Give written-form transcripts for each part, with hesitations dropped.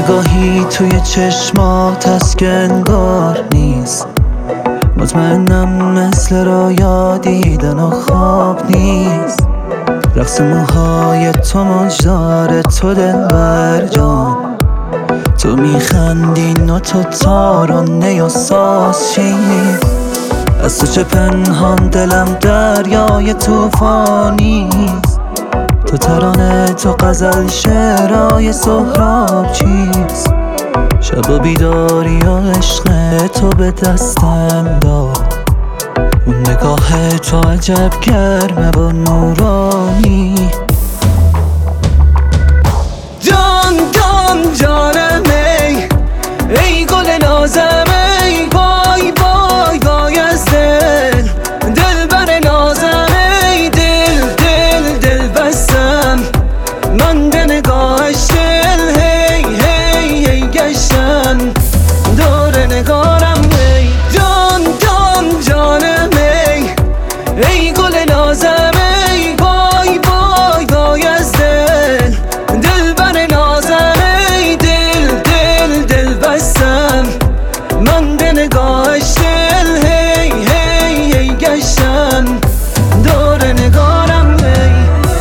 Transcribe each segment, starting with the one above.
نگاهی توی چشمات هست که انگار نیست. مطمئنم مثل رویا دیدن و خواب نیست. رقص موهای تو مجدار تو دلبر جان، تو میخندی و تو تارانه و سازشی. از تو چه پنهان دلم دریای توفانیست. تو ترانه تو غزل شعرهای سهراب چیست. شب و بیداری و عشق تو به دستم داد. اون نگاه تو عجب گرمه و نورانی. جان جان جانم ای گل نازم ای وای وای وای از دل بر نازم ای دل بستم من به نگاهش دل هی گشتم دور نگارم ای جان جان جانم ای گل نازم ای وای وای وای از دل بر نازم ای دل بستم من به نگاهش دل هی گشتم دور نگارم ای.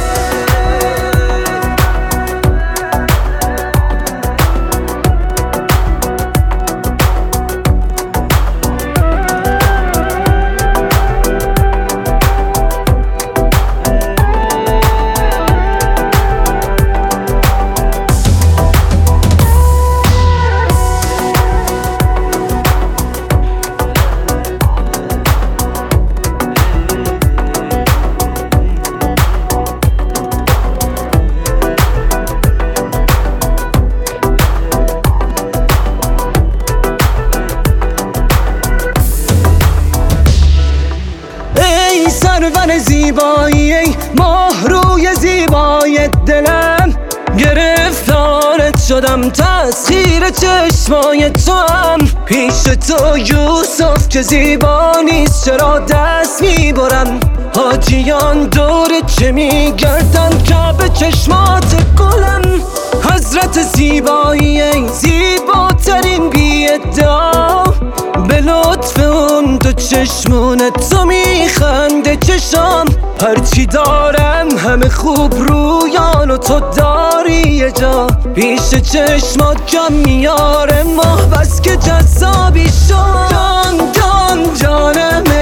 سرور زیبایی ای ماه روی زیبای دلم، گرفتارت شدم تسخیر چشمای تو هم. پیش تو یوسف که زیبا نیست چرا دست میبرم. حاجیان دور چه میگردن که به چشمات گلم. حضرت زیبایی ای زیباترین بی ادعا، به لطف اون دو چشمونت تو میخنده چشام. هرچی دارم همه خوب رویان و تو داری یه جا. پیش چشمات کم میاره ماه بس که جذابی شد. جان جان جانم